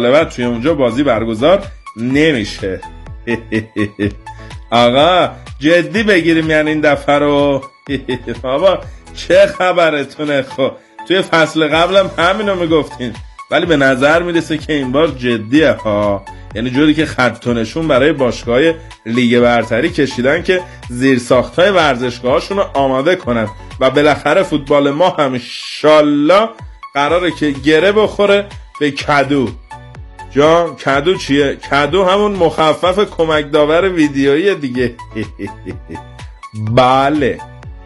بعد توی اونجا بازی برگزار نمیشه. آقا جدی بگیریم یعنی این دفعه رو. بابا چه خبرتونه؟ خب توی فصل قبلم همینو میگفتین، ولی به نظر میرسه که این بار جدیه ها. یعنی جوری که خط و نشون برای باشگاه‌های لیگ برتری کشیدن که زیرساخت‌های ورزشگاه‌هاشون رو آماده کنن و بالاخره فوتبال ما هم انشالله قراره که گره بخوره به کدو. جان کدو چیه؟ کدو همون مخفف کمک داور ویدیویی دیگه. بله.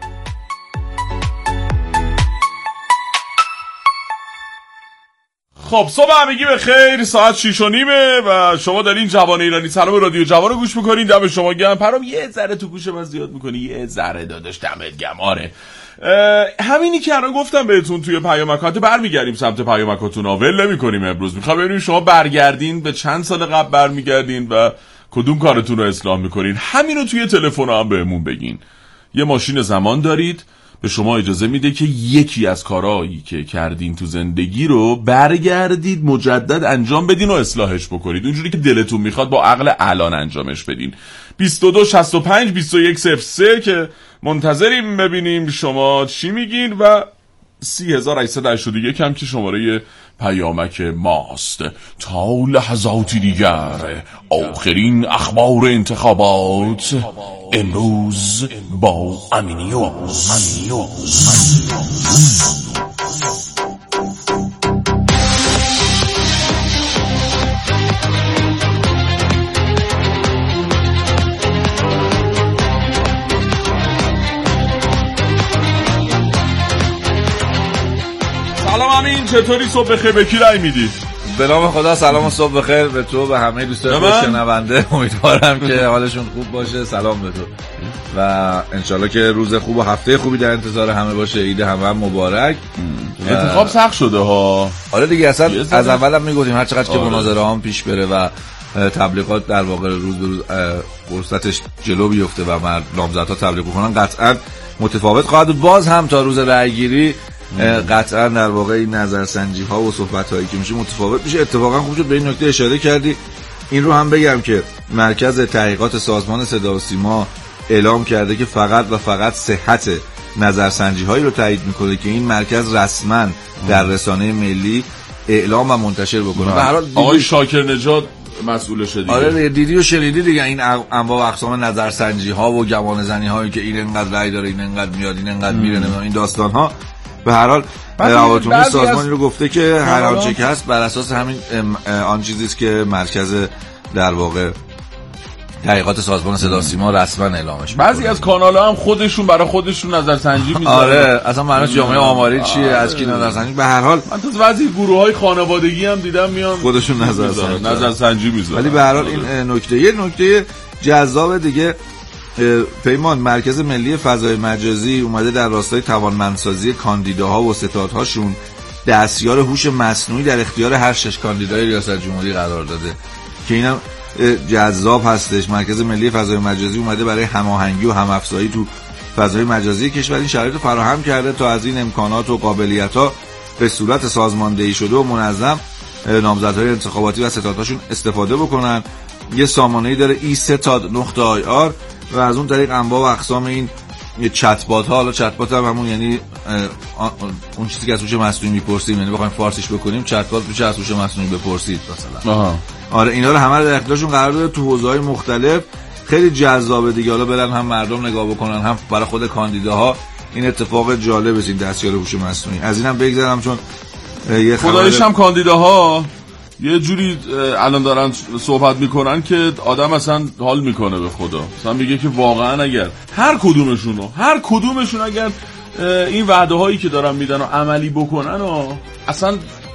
خب صبح همگی به خیر. ساعت 6:30 و شما دارین جوان ایرانی سلام رادیو جوان رو گوش میکنین. دم شما گرم. پرام یه ذره تو گوش من زیاد میکنی، یه ذره داداش دمت گرم. آره همینی که الان گفتم بهتون توی پیامکات برمیگردیم سمت پیامکاتون، ول نمی‌کنیم امروز. میخوام ببینیم شما برگردین به چند سال قبل برمیگردین و کدوم کارتون رو اصلاح میکنین. همین رو توی تلفن هم بهمون بگین. یه ماشین زمان دارید، به شما اجازه میده که یکی از کارهایی که کردین تو زندگی رو برگردید مجدد انجام بدین و اصلاحش بکنید اونجوری که دلتون میخواد، با عقل الان انجامش بدین. 22 65 21 03 که منتظریم ببینیم شما چی میگین و 3881 هم که شماره پیامک ماست. تا لحظاتی دیگر آخرین اخبار انتخابات امروز با امینیوز. سلام امین، چطوری؟ صبح بخیر. به کی رای میدی؟ به نام خدا سلام و صبح بخیر به تو و همه دوستان شنونده. امیدوارم که حالشون خوب باشه. سلام به تو و انشالله که روز خوب و هفته خوبی در انتظار همه باشه. عید همه مبارک. انتخاب سخت شده ها. آره دیگه، اصلا از اولم میگفتیم هر چقدر که مناظره هم پیش بره و تبلیغات در واقع روز به روز فرصتش جلو بیفته و نامزدها تبلیغ کنن قطعا متفاوت خواهد بود. باز هم تا روز رای گیری قطعا در واقع این نظرسنجی ها و صحبت هایی که میشه متفاوت میشه. اتفاقا خوب شد به این نکته اشاره کردی. این رو هم بگم که مرکز تحقیقات سازمان صدا و سیما اعلام کرده که فقط و فقط صحت نظرسنجی هایی رو تایید میکنه که این مرکز رسما در رسانه ملی اعلام و منتشر بکنه. به هر حال آقای شاکر نژاد مسئولشه دیگه. آره دیدی و شنیدی دیگه این انواع و اقسام نظرسنجی ها و گمان زنی هایی که این انقدر رای داره، این انقدر میاد، این انقدر میره، این داستان ها. به هر حال روابط سازمانی رو گفته که هر آنچه که هست بر اساس همین آن چیزی است که مرکز در واقع تحقیقات سازمان صدا و سیما رسما اعلامش می‌کنه. بعضی از کانال‌ها هم خودشون برای خودشون نظرسنجی می‌ذارن. آره اصلا معنیش جامعه آماری چیه از کی نظرسنجی. به هر حال من تو بعضی گروه‌های خانوادگی هم دیدم میان خودشون نظرسنجی می‌ذارن. ولی به هر حال این نکته جذاب دیگه پیمان، مرکز ملی فضای مجازی اومده در راستای توانمندسازی کاندیداها و ستادهاشون دستیار هوش مصنوعی در اختیار هر 6 کاندیدای ریاست جمهوری قرار داده که اینم جذاب هستش. مرکز ملی فضای مجازی اومده برای هماهنگی و همافزایی تو فضای مجازی کشور این شرایط فراهم کرده تا از این امکانات و قابلیت‌ها به صورت سازماندهی شده و منظم نامزدهای انتخاباتی و ستادهاشون استفاده بکنن. یه سامانه‌ای داره e-setad.ir و از اون طریق انواع و اقسام این چت بات ها، حالا چت بات هم همون یعنی اون چیزی که از هوش مصنوعی میپرسیم، یعنی بخوایم فارسیش بکنیم چت بات میشه از هوش مصنوعی بپرسید مثلا. آره اینا رو همه رو در اختیارشون قرار داده تو حوزه‌های مختلف. خیلی جذابه دیگه. حالا برن هم مردم نگاه بکنن هم برای خود کاندیداها این اتفاق جالب است این دستیار هوش مصنوعی. از اینم بگذرم چون یه خدایش هم کاندیداها یه جوری الان دارن صحبت میکنن که آدم اصلا حال میکنه به خدا. مثلا میگه که واقعا اگر هر کدومشون اگر این وعده هایی که دارن میدن و عملی بکنن و اصلا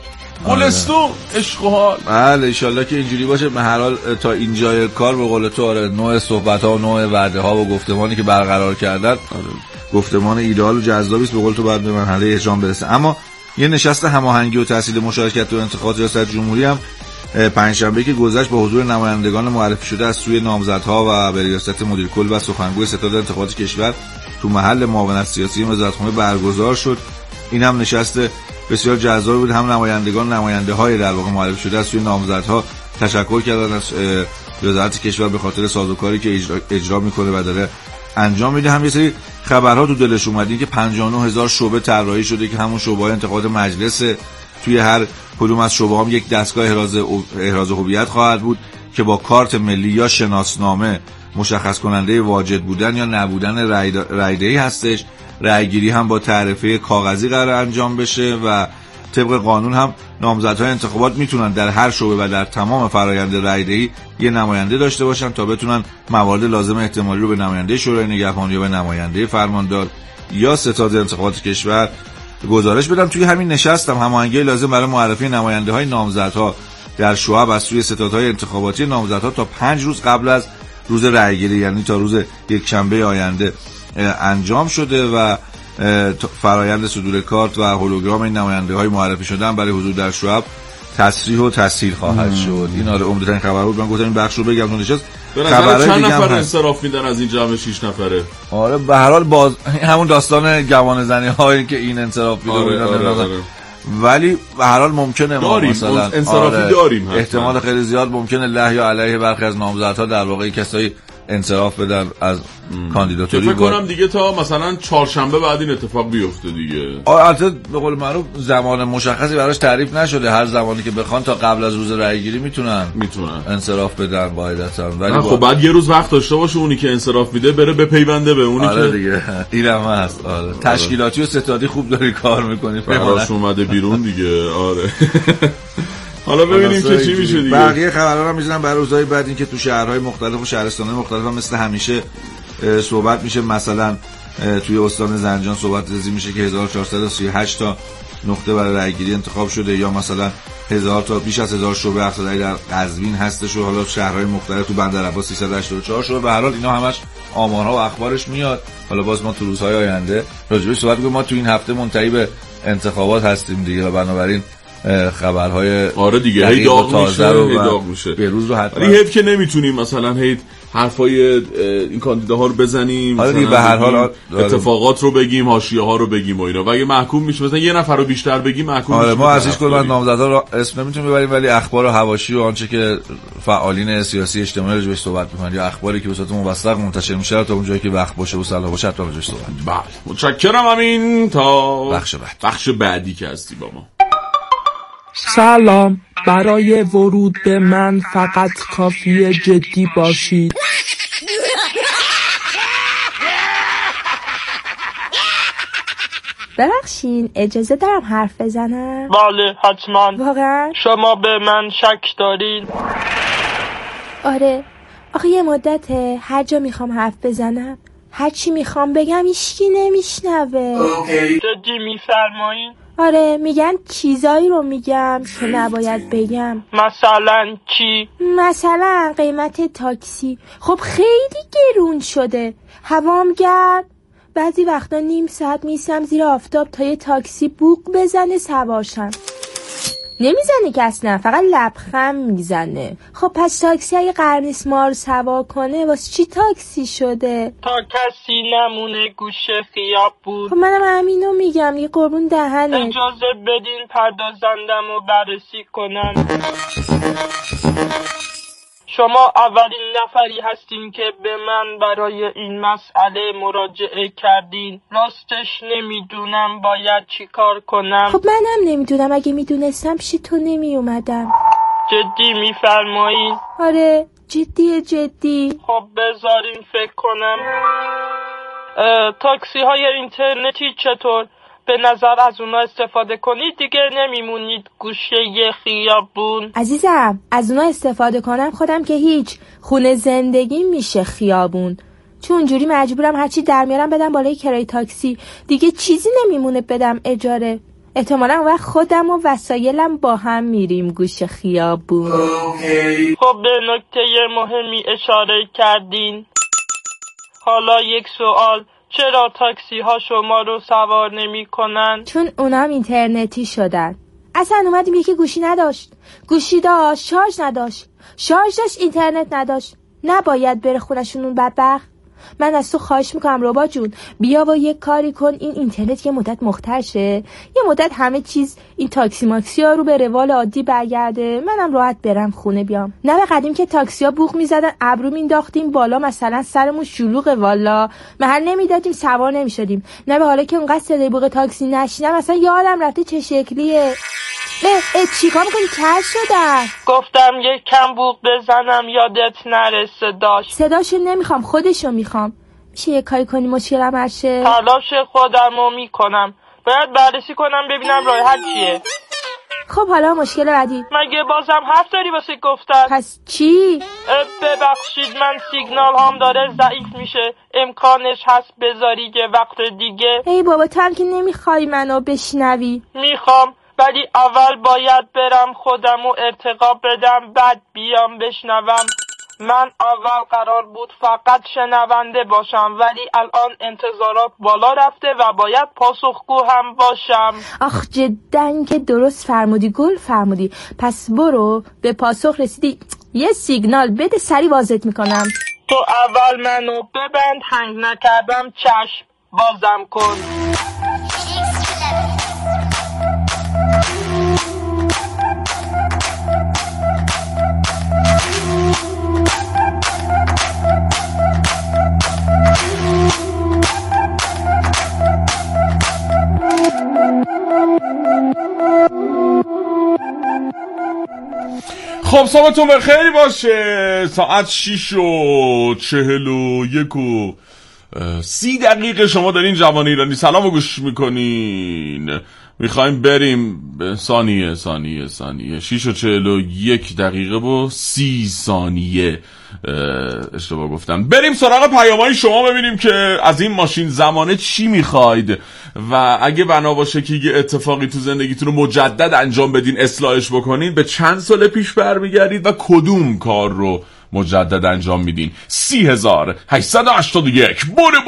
گلستون عشق و حال. بله ان شاءالله که اینجوری باشه. به هر حال تا اینجای کار به قول تو آره نوع صحبت ها و نوع وعده ها و گفتمانی که برقرار کردن گفتمان ایدئال و جذابی است. به قول تو بعد به مرحله اجرام برسه. اما یه نشست هماهنگی و تحصیل مشارکت در انتخابات ریاست جمهوری هم پنجشنبه که گذشت با حضور نمایندگان معرفی شده از سوی نامزدها و به ریاست مدیر کل و سخنگوی ستاد انتخابات کشور تو محل معاونت سیاسی وزارتخانه برگزار شد. این هم نشست بسیار جذاب بود. هم نماینده های در واقع معرفی شده از توی نامزدها تشکر کردن از وزارت کشور به خاطر سازوکاری که اجرا میکنه و داره انجام میده. هم یه سری خبرها تو دلش اومد، این که 59000 شعبه طراحی شده که همون شعبه‌های انتخابات مجلس، توی هر کدوم از شعبه‌ها یک دستگاه احراز هویت خواهد بود که با کارت ملی یا شناسنامه مشخص کننده واجد بودن یا نبودن رایدهی هستش. رایگیری هم با تعرفه کاغذی قرار انجام بشه و طبق قانون هم نامزدهای انتخابات میتونن در هر شعبه و در تمام فرآیند رایدهی یه نماینده داشته باشن تا بتونن موارد لازم احتمالی رو به نماینده شورای نگهبان یا به نماینده فرماندار یا ستاد انتخابات کشور گزارش بدم. توی همین نشستم هماهنگی لازم برای معرفی نماینده های نامزدها در شعب از سوی ستادهای انتخاباتی نامزدها تا 5 روز قبل از روز رأیگیری، یعنی تا روز یکشنبه آینده انجام شده و فرایند صدور کارت و هولوگرام این نماینده های معرفی شدن برای حضور در شعب تسریح و تسهیل خواهد شد. این آره عمدترین خبر بود. من گفتم این بخش رو بگم تو نشست. به نظر چند نفر انصراف میدن از این جمع 6 نفره؟ آره به هر حال همون داستان گوانه زنی هایی که این انصراف میده. آره. ولی به هر حال ممکنه ما مثلا انصرافی داریم احتمال خیلی زیاد ممکنه له یا علیه برخی از نامزدها در واقع کسایی انصراف بدن از کاندیداتوری. فکر کنم دیگه تا مثلا چهارشنبه بعد این اتفاق بیفته دیگه. البته به قول معروف زمان مشخصی براش تعریف نشده، هر زمانی که بخوان تا قبل از روز رأیگیری میتونن انصراف بدن قاعدتاً. ولی خب بعد یه روز وقت داشته باشه اونی که انصراف میده بره بپیونده به اونی آره که دیگه اینم هست. آره تشکیلاتی و ستادی خوب داری کار میکنی، براش اومده بیرون دیگه. آره حالا ببینیم که چی میشه دیگه. بقیه خبرها رو میذارم برای روزهای بعد، این که تو شهرهای مختلف و شهرستان‌های مختلف هم مثل همیشه صحبت میشه. مثلا توی استان زنجان صحبت رزی میشه که 1438 تا نقطه برای رأیگیری انتخاب شده، یا مثلا 1000 تا بیش از 1000 شعبه اقتدایی در قزوین هستش و حالا شهرهای مختلف تو بندرعباس 384 شعبه. به هر حال اینا همش آمارها و اخبارش میاد. حالا باز ما تو روزهای آینده راجعش صحبت کنیم. ما تو این هفته منتهی به انتخابات هستیم دیگه و بنابراین خبرهای آره دیگه هی داغ میشه به روز رو حتما. ولی حیف که نمیتونیم مثلا هی حرفای این کاندیداها رو بزنیم، آره دیگه به هر حال اتفاقات رو بگیم، حاشیه ها رو بگیم و اینا، و اگه محکوم میشه مثلا یه نفر رو بیشتر بگیم محکوم میشه. ما از هیچ کدوم از نامزدها رو اسم نمیتونیم ببریم، ولی اخبار و حواشی و آنچه که فعالین سیاسی اجتماعی راجعش صحبت میکنن یا اخباری که به صورت موثق منتشر میشه تا اون جایی که وقت باشه و صلاح باشه تا راجعش صحبت. بله متشکرم. همین تا بخش بعدی که هستی با ما. سلام، برای ورود به من فقط کافیه جدی باشید. ببخشین اجازه دارم حرف بزنم؟ بله حتما. واقعا؟ شما به من شک دارین؟ آره آخه یه مدته هر جا میخوام حرف بزنم هر چی میخوام بگم هیچکی نمیشنوه. جدی میفرمایین؟ آره میگن چیزایی رو میگم که نباید بگم. مثلا چی؟ مثلا قیمت تاکسی خب خیلی گرون شده، هوام گرد، بعضی وقتا نیم ساعت میسم زیر آفتاب تا یه تاکسی بوق بزنه سوارشم. نمیزنه که اصلا، فقط لبخند میزنه. خب پس تاکسی اگه قرار نیست ما رو سوار کنه واسه چی تاکسی شده؟ تا کسی نمونه گوشه خیابون. خب منم همینو میگم، یه قربون دهنه. اجازه بدین پردازندم رو بررسی کنم. شما اولین نفری هستین که به من برای این مسئله مراجعه کردین. راستش نمیدونم باید چی کار کنم. خب منم نمیدونم، اگه میدونستم پیش تو نمی اومدم. جدی میفرمایین؟ آره جدی. خب بذارین فکر کنم. تاکسی های اینترنتی چطور؟ به نظر از اونا استفاده کنید دیگه نمیمونید گوشه خیابون. عزیزم از اونا استفاده کنم خودم که هیچ، خونه زندگی میشه خیابون، چون جوری مجبورم هرچی در میارم بدم بالای کرایه تاکسی، دیگه چیزی نمیمونه بدم اجاره. احتمالا اون وقت خودم و وسایلم با هم میریم گوشه خیابون. خب به نکته مهمی اشاره کردین. حالا یک سوال، چرا تاکسی ها شما رو سوار نمی کنن؟ چون اونام اینترنتی شدن. اصلا اومدیم یکی گوشی نداشت، گوشی داشت شارژ نداشت، شارژ داشت اینترنت نداشت. نباید بره خونشون اون بدبخت. من از تو خواهش میکنم ربا جون، بیا و یک کاری کن این اینترنت یه مدت مختل شه، یه مدت همه چیز این تاکسی ماکسی ها رو به روال عادی برگرده، منم راحت برم خونه بیام. نه به قدیم که تاکسی ها بوق میزدن ابرو مینداختیم بالا، مثلا سرمون شلوغه والا محل نمیدادیم سوار نمیشدیم. نه به حالا که اونقدر صدای بوق تاکسی نشینم مثلا یادم رفته چه شکلیه. چیکار میکنی؟ کر شدن. گفتم یک کم بوق بزنم یادت نره صداشو نمیخوام، خودشو میخوام. میشه یه کاری کنی مشکلم حل شه؟ تلاش خودمو میکنم، باید بررسی کنم ببینم راه حل چیه. خب حالا مشکل بعدی. مگه بازم حرف داری واسه گفتن؟ پس چی؟ ببخشید من سیگنال هم داره ضعیف میشه، امکانش هست بذاری یه وقت دیگه؟ ای بابا تو هم که نمیخوای منو بشنوی. میخوام، ولی اول باید برم خودمو ارتقا بدم بعد بیام بشنوم. من اول قرار بود فقط شنونده باشم، ولی الان انتظارات بالا رفته و باید پاسخگو هم باشم. آخ جدن که درست فرمودی، گل فرمودی. پس برو، به پاسخ رسیدی یه سیگنال بده سری واضحت میکنم. تو اول منو ببند، هنگ نکردم چشم بازم کن. خب صبحتون بخیر باشه. ساعت 6:41 شما دارین جوان ایرانی سلام رو گوش میکنین. میخوایم بریم به ثانیه 6:41 اشتباه گفتم. بریم سراغ پیامهای شما ببینیم که از این ماشین زمانه چی میخواید و اگه بنا باشه که یه اتفاقی تو زندگیتون رو مجدد انجام بدین اصلاحش بکنین به چند سال پیش برمیگردید و کدوم کار رو مجدد انجام میدین. 3881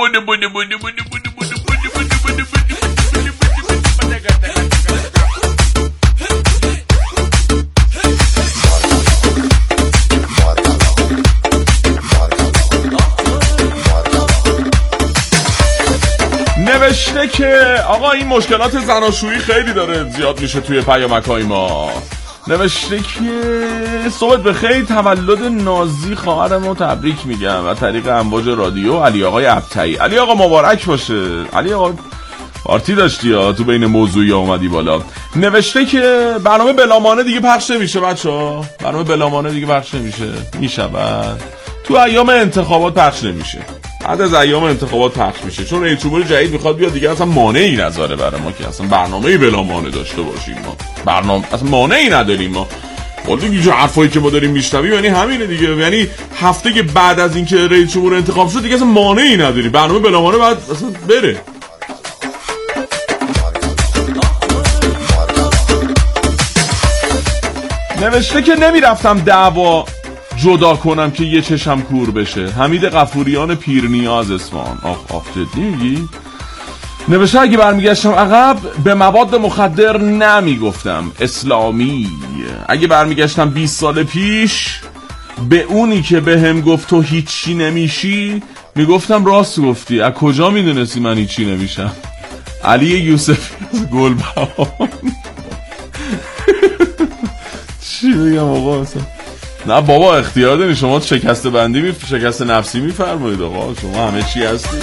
نوشته که آقا این مشکلات زناشویی خیلی داره زیاد میشه توی پیامک‌های ما. نوشته که صبح بخیر، تولد نازی خواهرمو تبریک میگم و طریق امواج رادیو. علی آقای ابطحی. علی آقا مبارک باشه. علی آقا پارتی داشتی یا تو بین موضوعی اومدی بالا. نوشته که برنامه بلامانه دیگه پخش نمیشه بچه‌ها. برنامه بلامانه دیگه پخش نمیشه. میشود تو ایام انتخابات پخش نمیشه. بعد از ایام انتخابات پخش میشه چون رئیس جمهور جدید میخواد بیاد دیگه. اصلا مانعی نذاره برای ما که اصلا برنامه‌ای بلامانه داشته باشیم. ما برنامه اصلا مانعی نداریم. ما دیگه حرفایی که ما داریم میشنویم یعنی همینه دیگه. یعنی هفته که بعد از اینکه رئیس جمهور انتخاب شد دیگه اصلا مانعی نداریم. برنامه بلامانه بعد اصلا بره. نوشته که نمیرفتم دعوا جدا کنم که یه چشم کور بشه. حمید غفوریان پیرنیاز اصفهان. آخ جدی میگی؟ نوشته اگه برمیگشتم عقب به مواد مخدر نمیگفتم اسلامی. اگه برمیگشتم 20 سال پیش به اونی که به هم گفت تو هیچی نمیشی میگفتم راست گفتی. از کجا میدونستی من هیچی نمیشم؟ علی یوسفی از گلبهار. چی بگم آقا اصلا؟ نه بابا اختیار دارین شما شکست بندی شکست نفسی میفرمایید آقا. شما همه چی هستی.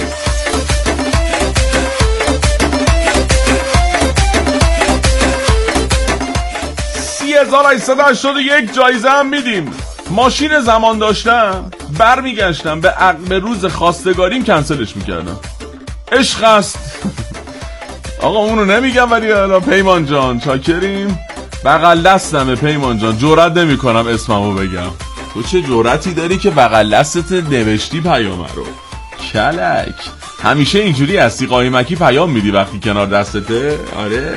3881 جایزه هم میدیم. ماشین زمان داشتم برمیگشتم به روز خواستگاریم کنسلش میکردم. عشق است. آقا اونو نمیگم ولی حالا پیمان جان چاکریم. بغل دستمه پیمان جان، جرئت نمیکنم اسممو بگم. تو چه جرأتی داری که بغل دستت نوشتی پیامه رو؟ کلک همیشه اینجوری هستی قایمکی پیام میدی وقتی کنار دستته؟ آره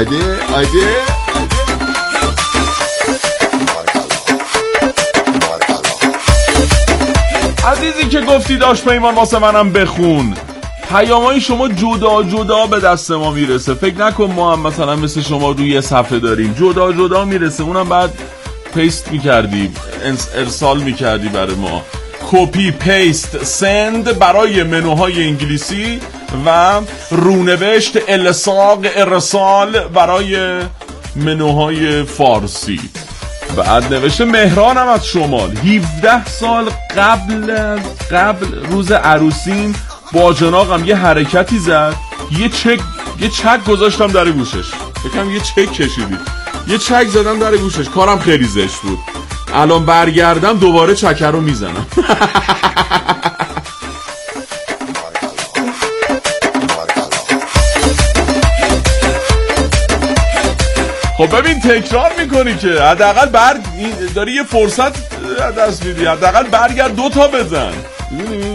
عزیزی که گفتی داشت پیمان واسه منم بخون. پیامای شما جدا به دست ما میرسه. فکر نکن ما هم مثلا مثل شما روی صفحه داریم. جدا میرسه. اونم بعد پیست میکردی ارسال میکردی برای ما. کپی پیست سند برای منوهای انگلیسی و رونوشت الساق ارسال برای منوهای فارسی. بعد نوشته مهرانم از شمال 17 سال قبل روز عروسیم با جناقم یه حرکتی زد، یه چک گذاشتم در گوشش. بکنم یه چک کشیدی، یه چک زدم در گوشش، کارم خیلی زشت بود. الان برگردم دوباره چکر رو میزنم. خب ببین تکرار میکنی که حداقل داری یه فرصت دست میدی، حداقل برگرد 2 تا بزن. میدونی؟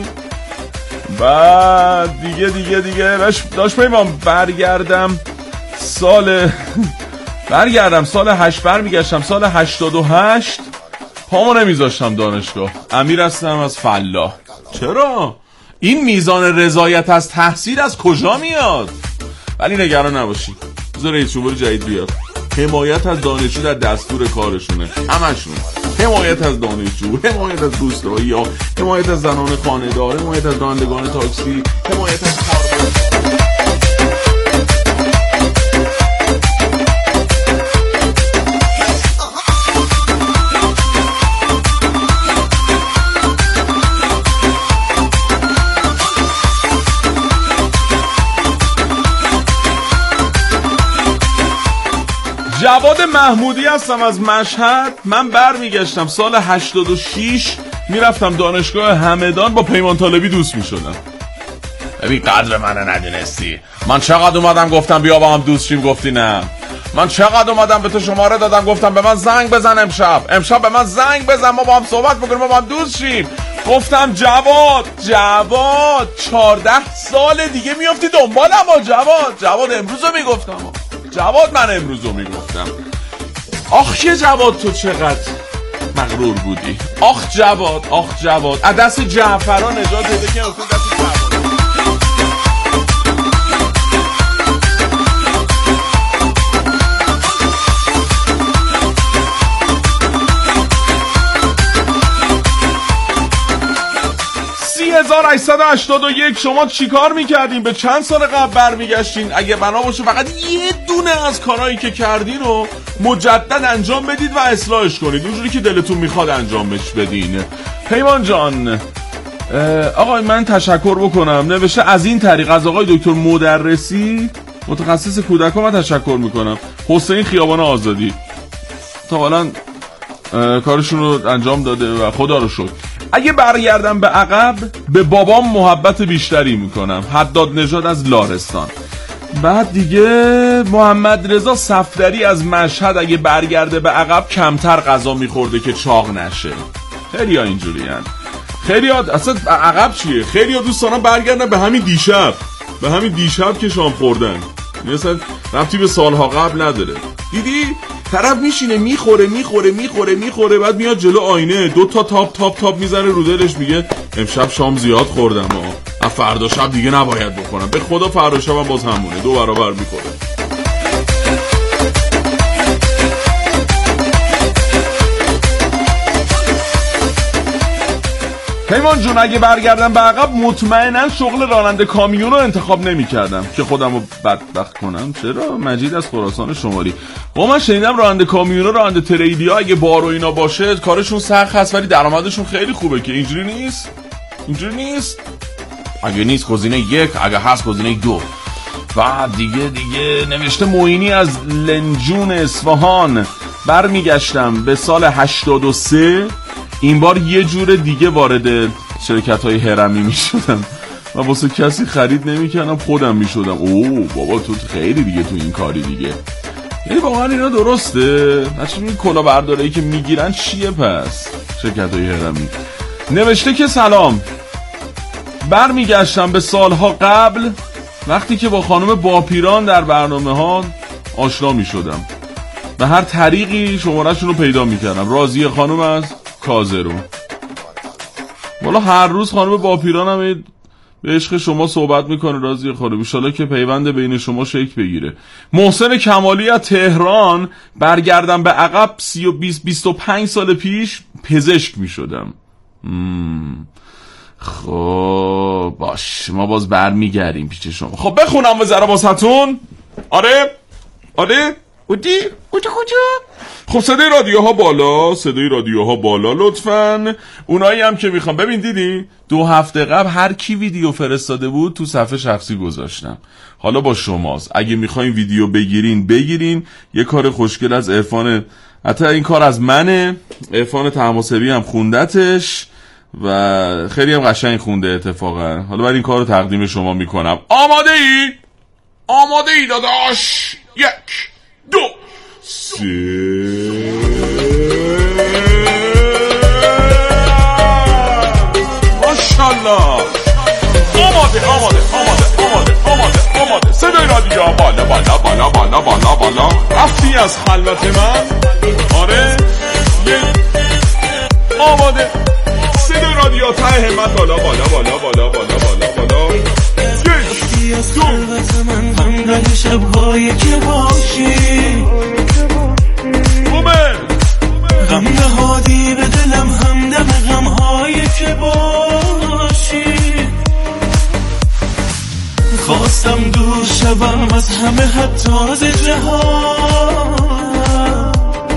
بعد دیگه داشت پیمان برگردم سال 8 برمیگشتم سال 88 پامو نمیذاشتم دانشگاه. امیر هستم از فلاح. چرا؟ این میزان رضایت از تحصیل از کجا میاد؟ ولی نگران نباشی، بذار رئیس جمهور جدید بیاد. حمایت از دانشجو در دستور کارشونه، همشون. حمایت از دانشجو، حمایت از روستایی‌ها، حمایت از زنان خانه‌دار، حمایت از رانندگان تاکسی، حمایت از جواد محمودی هستم از مشهد. من برمیگشتم سال 86 میرفتم دانشگاه همدان، با پیمان طالبی دوست میشدم. ببین قدر منو ندونستی. من چقدر اومدم گفتم بیا با هم دوست شیم، گفتی نه. من چقدر اومدم به تو شماره دادم گفتم به من زنگ بزن امشب به من زنگ بزن، ما با هم صحبت بکنیم، ما با هم دوست شیم. گفتم جواد 14 سال دیگه میافتی دنبالم. جواد امروزو میگفتم، من امروزو میگفتم. آخ که جواد تو چقدر مغرور بودی. آخ جواد از دست جعفران نجات بده که افتاد دست جواد. 3881 شما چیکار میکردین؟ به چند سال قبل برمیگشتین؟ اگه بنا باشه فقط یه دونه از کارهایی که کردین رو مجدد انجام بدید و اصلاحش کنید اونجوری که دلتون میخواد انجامش بدین. پیمان جان آقای من تشکر بکنم. نوشته از این طریق از آقای دکتر مدرسی متخصص کودکان من تشکر میکنم. حسین خیابان آزادی تا حالا کارشون رو انجام داده و خدا رو شکر. اگه برگردم به عقب به بابام محبت بیشتری میکنم. حداد نژاد از لارستان. بعد دیگه محمد رضا صفدری از مشهد اگه برگرده به عقب کمتر غذا میخورده که چاق نشه. خیلی ها اینجوری هن. خیلی ها اصلا عقب چیه؟ خیلی ها دوست دارن برگردن به همین دیشب که شام خوردن. مثلا ربطی به سالها قبل نداره. دیدی؟ طرف میشینه میخوره بعد میاد جلو آینه 2 تا تاپ میزنه رو دلش میگه امشب شام زیاد خوردم ها، فردا شب دیگه نباید بخورم. به خدا فردا شب هم باز همونه 2 برابر میخوره. پیمان جون اگه برگردم به عقب مطمئناً شغل راننده کامیون رو انتخاب نمی کردم که خودم رو بدبخت کنم. چرا؟ مجید از خراسان شمالی. من شنیدم راننده کامیون و راننده تریدی ها اگه بار و اینا باشه کارشون سخت هست ولی درآمدشون خیلی خوبه. که اینجوری نیست؟ اگه نیست گزینه 1، اگه هست گزینه 2. و دیگه نوشته معینی از لنجون اصفهان. برمیگشتم به سال 83. این بار یه جور دیگه وارد شرکت‌های هرمی می‌شدم و واسه کسی خرید نمی‌کردم، خودم می‌شدم. اوه بابا تو خیلی دیگه تو این کاری دیگه. یعنی واقعا اینا درسته؟ بچه‌ها این کلاهبرداری که میگیرن چیه پس؟ شرکت‌های هرمی. نوشته که سلام. برمیگشتم به سالها قبل وقتی که با خانم باپیران در برنامه‌ها آشنا می‌شدم. به هر طریقی شماره‌شون رو پیدا می‌کردم. راضیه خانم از کازرو. والا هر روز خانم باپیران هم به عشق شما صحبت میکنه. راضیه خانم ان شاءالله که پیوند بین شما شکل بگیره. محسن کمالی از تهران. برگردم به عقب 25 سال پیش پزشک میشدم. خب باش، ما باز برمیگردیم پیش شما. خب بخونم وزاره واسهتون. آره بودی کجا. خب صدای رادیوها بالا لطفاً. اونایی هم که میخوام، ببین دیدی 2 هفته قبل هر کی ویدیو فرستاده بود تو صفحه شخصی گذاشتم. حالا با شماست، اگه میخواین ویدیو بگیرین. یه کار خوشگل از عرفان، حتی این کار از منه، عرفان طهماسبی هم خوندتش و خیلی هم قشنگ خونده اتفاقا. حالا من این کار رو تقدیم شما میکنم. آماده ای داداش؟ 1 2 3 ماشاءالله. آماده. صدای رادیو بالا. رفتی از خلوت من؟ آره آماده. صدای رادیو ته همت بالا. رفتی از خلوت من همراه شب‌هایی که باشی، غم نهادی به دلم همدم غم‌هایی که باشی. خواستم دور شوم از همه حتی از جهان،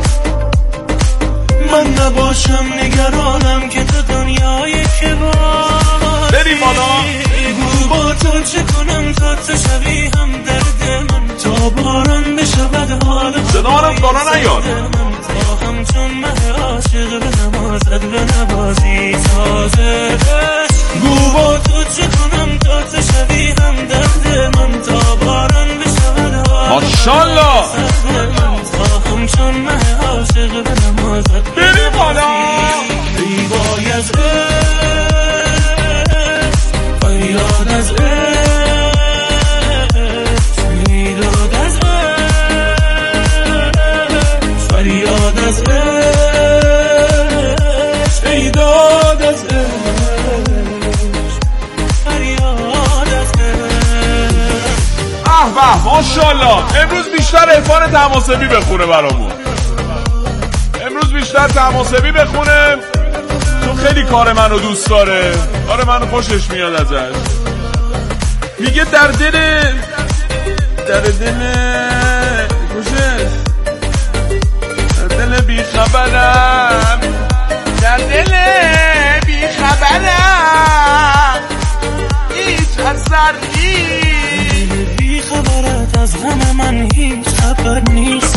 من نباشم نگرانم که تو دنیایی که باشی. بریم بالا. با تو چه کنم تا تو شوی هم درد من، تا باران بشود حال صدارم بالا نیاد. تا همچون مه عاشق به نمازت به نوازی تازه. گو با تو چه کنم تا تو شوی هم درد من، تا باران بشود حال ماشاءالله. تا همچون مه عاشق به نمازت بریم بالا. ای وای از فریاد از ماشاءالله. امروز بیشتر عرفان طهماسبی بخونه برامون. چون خیلی کار منو دوست داره، کار منو خوشش میاد ازش. میگه در دل بیخبرم، هیچ اثر نیست. بیخبرت از غم من هیچ خبر نیست.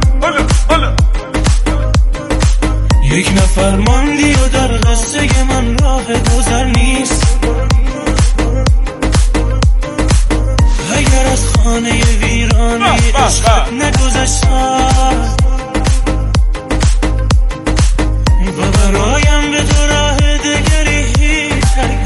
یک نفر ماندی و در قصه من راه گذر نیست. اگر از خانه ویرانی عشقت نگذشتم و برایم به تو راه دگری هیچ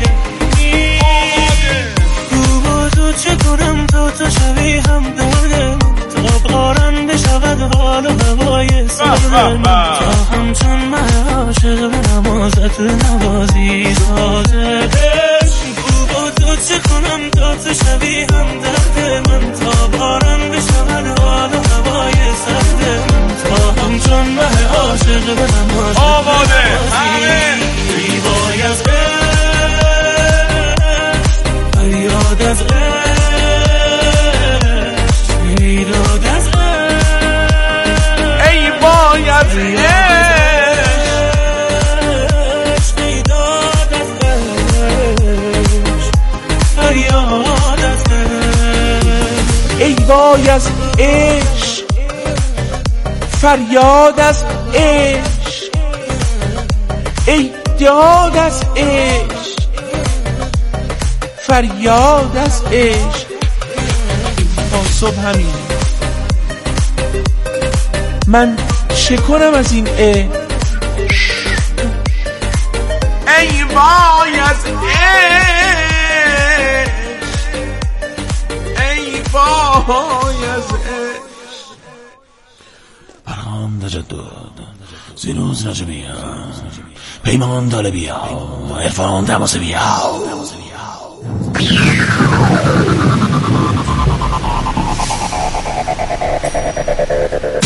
گو با تو چه کنم تا تو شوی هم دردم، تا باران بشود حال و هوای سردم، تا همچون مه عاشق به نمازت نوازی سازه. گو با تو چه کنم تا تو شوی هم درد من، تا باران بشود حال و هوای سردم، تا همچون مه عاشق به نمازت نوازی. ریوای از فریاد از فریاد از ای وای از ای وای از عشق، فریاد از عشق، ای داد از عشق، فریاد از عشق. تا صبح همینه. من چه کنم از این عشق؟ ای وای از وای از برام تجدد زیروز نجمیا پیمان طالبیا عرفان طهماسبیا.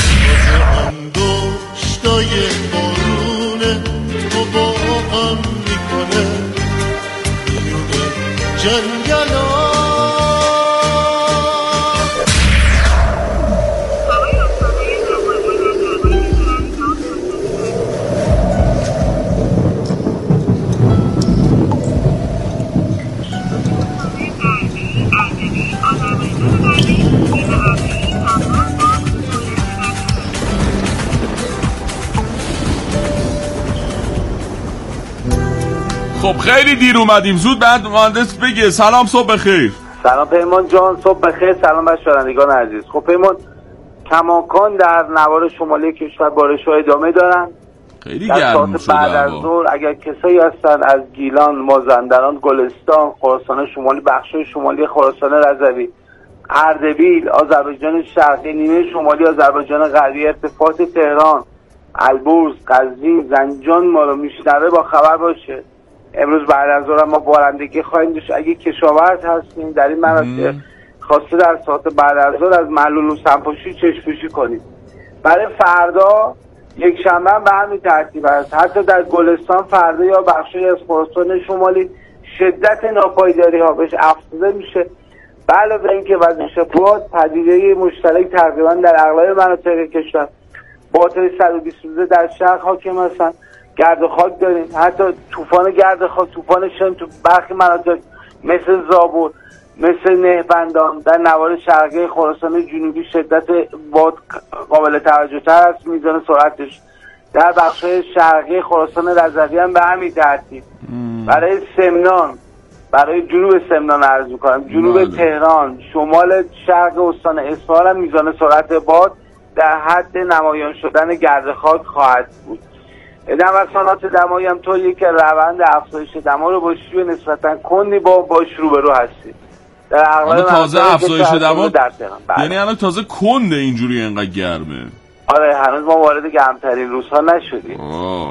انگشتای بارونه تو با هم میکنه میونه جنگلا. خب خیلی دیر اومدیم، زود بعد مهندس بگه. سلام، صبح بخیر. سلام پیمان جان، صبح بخیر. سلام بر شنوندگان عزیز. خب پیمان، کماکان در نوار شمالی کشور بارش‌ها ادامه دارن. خیلی گرم شده بعد از ظهر اگر کسایی هستن از گیلان، مازندران، گلستان، خراسان شمالی، بخش‌های شمالی خراسان رضوی، اردبیل، آذربایجان شرقی، نیمه شمالی آذربایجان غربی، ارتفاعات تهران، البرز، قزوین، زنجان ما رو میشنوه با خبر باشه. امروز بعد از ظهر ما بارندگی خواهیم داشت. اگه کشاورز هستیم در این مناطق خواسته در ساعت بعد از ظهر از معلول و سمپاشی چشم‌پوشی کنید. برای فردا یک شنبه به همین ترتیب است. حتی در گلستان فردا یا بخشی از خراسان شمالی شدت ناپایداری ها بهش افزوده میشه. به علاوه اینکه وزش باد پدیده مشترک تقریبا در اغلب مناطق کشور باتری 120 روزه در شرق حاکم هستن. گرد و خاک داریم، حتی طوفان گرد خاک، طوفان شن تو برخی مناطق مثل زابور، مثل نهبندان در نوار شرقی خراسان جنوبی شدت باد قابل توجه تر است. میزان سرعتش در بخش‌های شرقی خراسان رضوی هم به همین ترتیب. برای سمنان، برای جنوب سمنان عرض می‌کنم، جنوب تهران، شمال شرق استان اصفهان هم میزان سرعت باد در حد نمایان شدن گرد خاک خواهد بود. نوسانات دمایی هم طوریه که روند افزایش دما رو با شیوع نسبتاً کندی باش روبرو هستیم. در اغلب تازه افزایش دما یعنی الان تازه کنده اینجوری اینقدر گرمه. آره هنوز ما وارد گرمترین روزها نشدیم.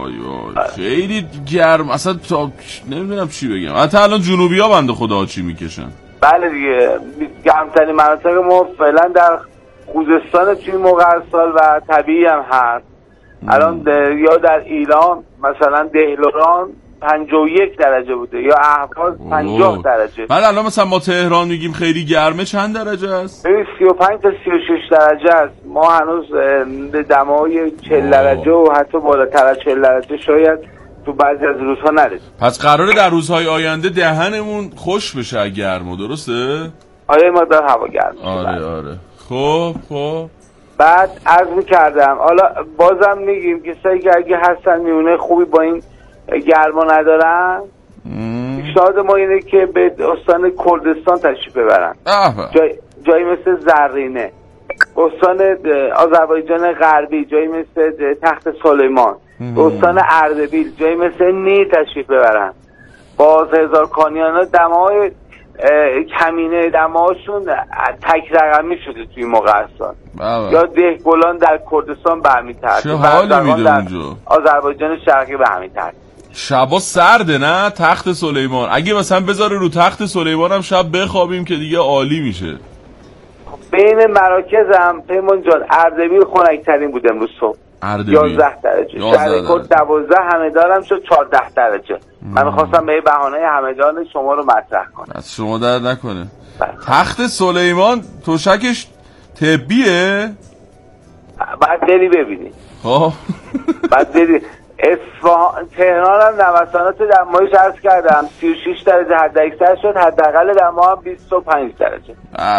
خیلی گرم اصلا نمیدونم چی بگم. حتی الان جنوبی ها بنده خدا چی میکشن. بله دیگه، گرمترین مناطق ما فعلا در خوزستان توی موقع سال و طبیعی هم هست. الان یا در ایران مثلا دهلوران 51 درجه بوده یا اهواز 50 درجه. بعد الان مثلا ما تهران میگیم خیلی گرمه، چند درجه است؟ 35 تا 36 درجه است. ما هنوز دمای 40 درجه و حتی بالاتر از 40 درجه شاید تو بعضی از روزها نرسیم. پس قراره در روزهای آینده دهنمون خوش بشه گرمه، درسته؟ آره ما در هوا گرم. آره خب بعد عرض می‌کردم حالا بازم میگیم کسایی که اگه هستن میونه خوبی با این گرما ندارن، پیشنهاد ما اینه که به استان کردستان تشریف ببرن. جایی مثل زرینه، استان آذربایجان غربی جایی مثل تخت سلیمان، استان اردبیل جایی مثل نی تشریف ببرن. باز هزارکانیان دمای کمینه دماشون تک رقمی شده توی موقع هستن. یا دهگلان در کردستان به همین ترتیب، چه حالی میده اونجا. آذربایجان شرقی به همین ترتیب. شبا سرده نه تخت سلیمان؟ اگه مثلا بذاره رو تخت سلیمان هم شب بخوابیم که دیگه عالی میشه. بین مراکز هم پیمان جان اردبیل خنک‌ترین بود امروز صبح، 11 درجه. شهرکرد 12، همدان هم شد 14 درجه. من خواستم به بهانه همدان شما رو مطرح کنم. از شما درد نکنه. تخت سلیمان توشکش طبیه؟ بعد بری ببینی. خب بعد بری اصفهان، تهران هم نوسانات دمایش عرض کردم 36 درجه حداکثر شد، حداقل دما هم 25 درجه.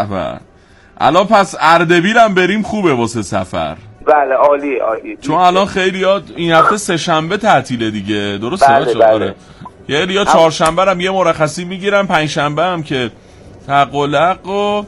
الان پس اردبیل هم بریم خوبه واسه سفر. بله عالی. چون الان خیلی این هفته سه شنبه تعطیله دیگه، درسته؟ بله. یعنی یا چهارشنبه هم یه مرخصی میگیرن، پنجشنبه هم که تقلق و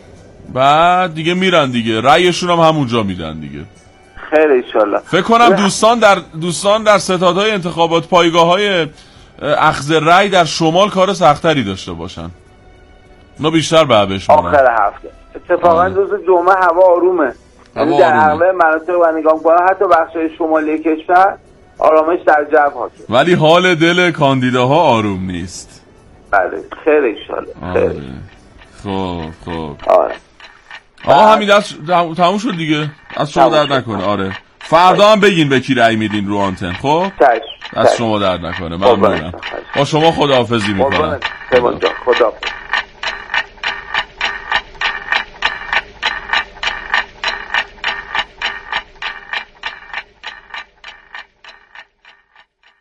بعد دیگه میرن دیگه، رأیشون هم همونجا میدن دیگه. خیر انشالله. فکر کنم دوستان در ستادهای انتخابات پایگاه‌های اخذ رأی در شمال کار سختری داشته باشن. اونا بیشتر بهش میرن. آخر هفته اتفاقا روز جمعه هوا آرومه. یعنی در اغلب مناطق و نگاه کنم حتی بخش‌های شمالی کشور آرامش در جو حاکم. ولی حال دل کاندیداها آروم نیست. بله خیر انشالله. خب آقا همین تموم شد دیگه، از شما درد نکنه. فردا هم بگین به کی رأی میدین رو آنتن. خب دست شما درد نکنه. ممنونم. با شما خداحافظی میکنم. پیمان جان خداحافظ.